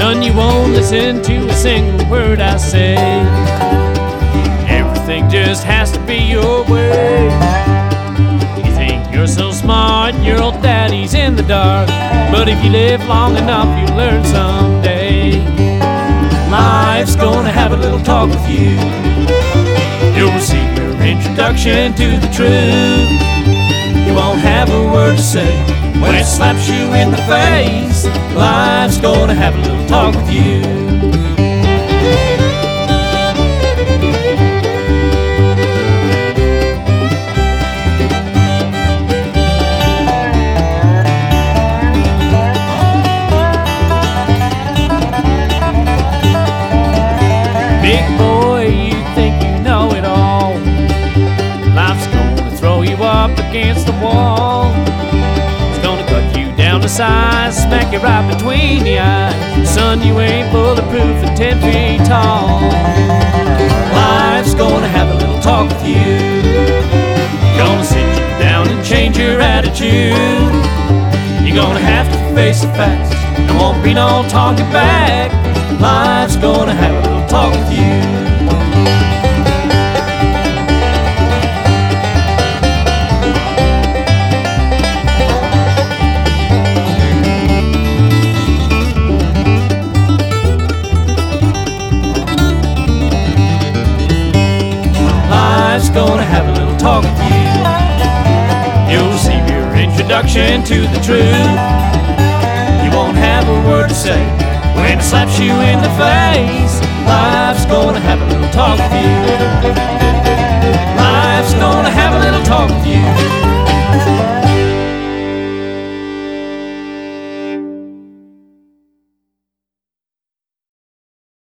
Son, you won't listen to a single word I say. Everything just has to be your way. You think you're so smart, your old daddy's in the dark. But if you live long enough, you'll learn someday. Life's gonna have a little talk with you. You'll receive your introduction to the truth. You won't have a word to say when it slaps you in the face. Life's gonna have a little talk with you. Big boy, you think you know it all. Life's gonna throw you up against the wall. It's gonna cut you down to size, smack you right between the eyes. Son, you ain't bulletproof and 10 feet tall. Life's gonna have a little talk with you. Gonna sit you down and change your attitude. You're gonna have to face the facts. There won't be no talking back. Life's gonna have a little talk with you. Life's gonna have a little talk with you. You'll receive your introduction to the truth. You won't have a word to say when it slaps you in the face. Life's gonna have a little talk with you.